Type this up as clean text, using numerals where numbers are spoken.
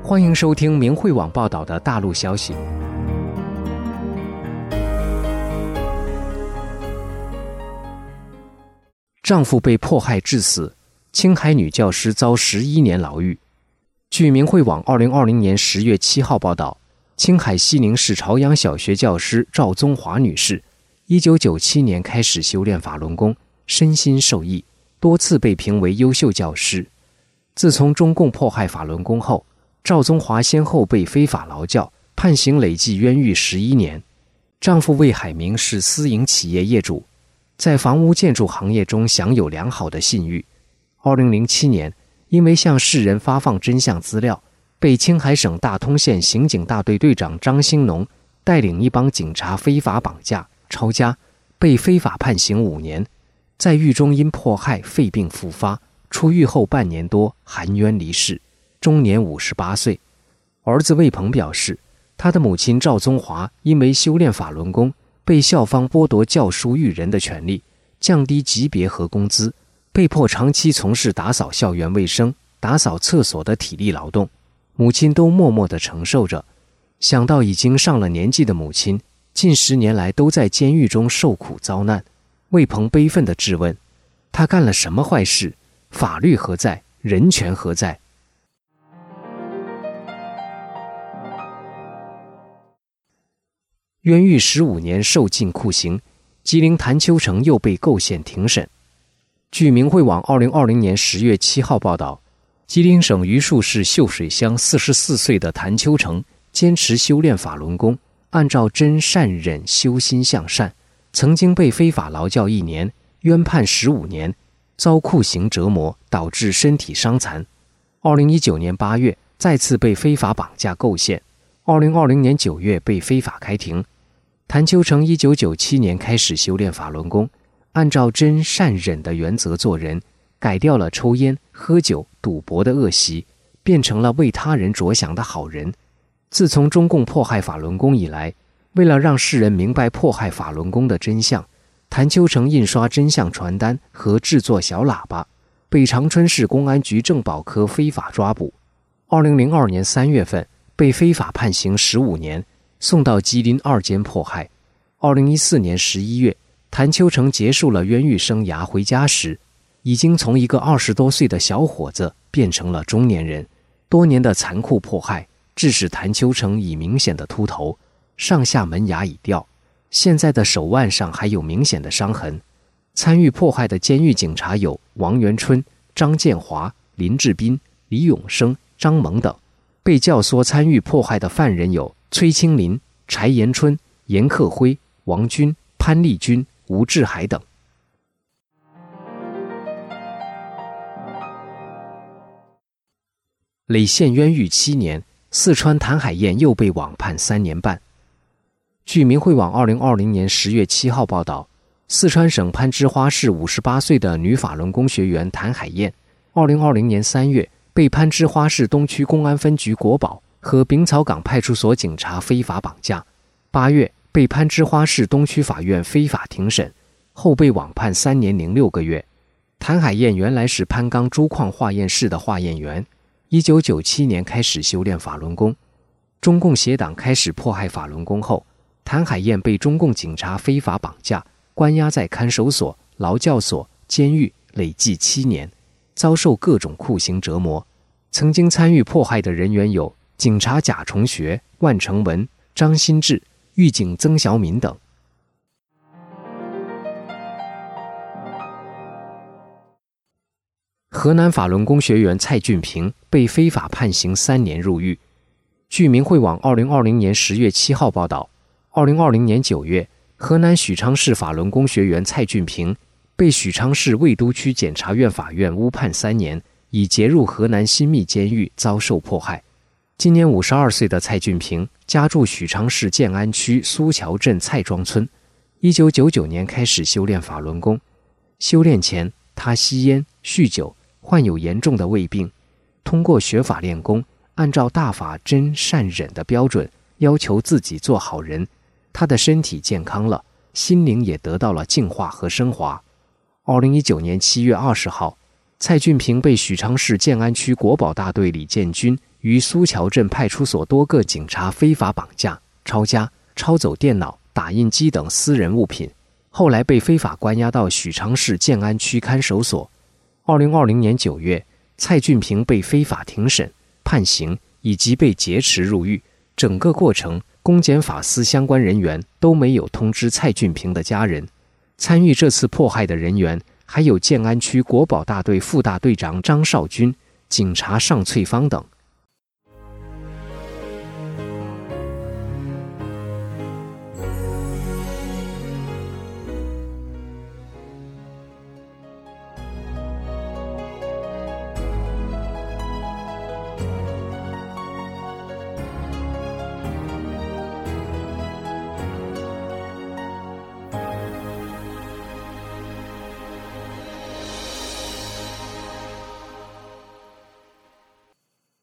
欢迎收听明慧网报道的大陆消息。丈夫被迫害致死，青海女教师遭11年牢狱。据明慧网2020年10月7号报道，青海西宁市朝阳小学教师赵宗华女士1997年开始修炼法轮功，身心受益，多次被评为优秀教师。自从中共迫害法轮功后，赵宗华先后被非法劳教，判刑累计冤狱11年。丈夫魏海明是私营企业业主，在房屋建筑行业中享有良好的信誉。2007年，因为向世人发放真相资料，被青海省大通县刑警大队队长张兴农带领一帮警察非法绑架、抄家，被非法判刑5年。在狱中因迫害肺病复发，出狱后半年多含冤离世，终年58岁。儿子魏鹏表示，他的母亲赵宗华因为修炼法轮功，被校方剥夺教书育人的权利，降低级别和工资，被迫长期从事打扫校园卫生、打扫厕所的体力劳动，母亲都默默地承受着。想到已经上了年纪的母亲，近10年来都在监狱中受苦遭难，魏鹏悲愤地质问：他干了什么坏事？法律何在？人权何在？冤狱15年受尽酷刑，吉林潭丘城又被构陷庭审。据明慧网2020年10月7号报道，吉林省榆树市秀水乡44岁的谭秋成坚持修炼法轮功，按照真善忍修心向善，曾经被非法劳教1年，冤判15年，遭酷刑折磨，导致身体伤残。2019年8月再次被非法绑架构陷，2020年9月被非法开庭。谭秋成1997年开始修炼法轮功，按照真善忍的原则做人，改掉了抽烟、喝酒、赌博的恶习，变成了为他人着想的好人。自从中共迫害法轮功以来，为了让世人明白迫害法轮功的真相，谭秋成印刷真相传单和制作小喇叭，被长春市公安局政保科非法抓捕。2002年3月份被非法判刑15年，送到吉林2监迫害。2014年11月，谭秋成结束了冤狱生涯，回家时已经从一个20多岁的小伙子变成了中年人。多年的残酷迫害致使谭秋成已明显的秃头，上下门牙已掉，现在的手腕上还有明显的伤痕。参与迫害的监狱警察有王元春、张建华、林志斌、李永生、张萌等。被教唆参与迫害的犯人有崔清林、柴延春、严克辉、王军、潘丽君、吴志海等。累陷冤狱7年，四川谭海燕又被网判3年半。据明慧网2020年10月7号报道，四川省攀枝花市58岁的女法轮功学员谭海燕，2020年3月被攀枝花市东区公安分局国保和丙草岗派出所警察非法绑架，8月被攀枝花市东区法院非法庭审，后被网判3年0.6个月。谭海燕原来是攀钢珠矿化验室的化验员，1997年开始修炼法轮功。中共邪党开始迫害法轮功后，谭海燕被中共警察非法绑架，关押在看守所、劳教所、监狱，累计7年，遭受各种酷刑折磨。曾经参与迫害的人员有警察贾崇学、万成文、张新志、狱警曾小敏等。河南法轮功学员蔡俊平被非法判刑3年入狱。据明慧网2020年10月7号报道，2020年9月，河南许昌市法轮功学员蔡俊平被许昌市魏都区检察院法院误判3年，已劫入河南新密监狱，遭受迫害。今年52岁的蔡俊平家住许昌市建安区苏桥镇蔡庄村，1999年开始修炼法轮功。修炼前，他吸烟、酗酒，患有严重的胃病。通过学法练功，按照大法真善忍的标准，要求自己做好人。他的身体健康了，心灵也得到了净化和升华。2019年7月20号，蔡俊平被许昌市建安区国保大队李建军于苏桥镇派出所多个警察非法绑架、抄家、抄走电脑、打印机等私人物品，后来被非法关押到许昌市建安区看守所。2020年9月，蔡俊平被非法庭审、判刑以及被劫持入狱，整个过程公检法司相关人员都没有通知蔡俊平的家人。参与这次迫害的人员还有建安区国保大队副大队长张少军、警察尚翠芳等。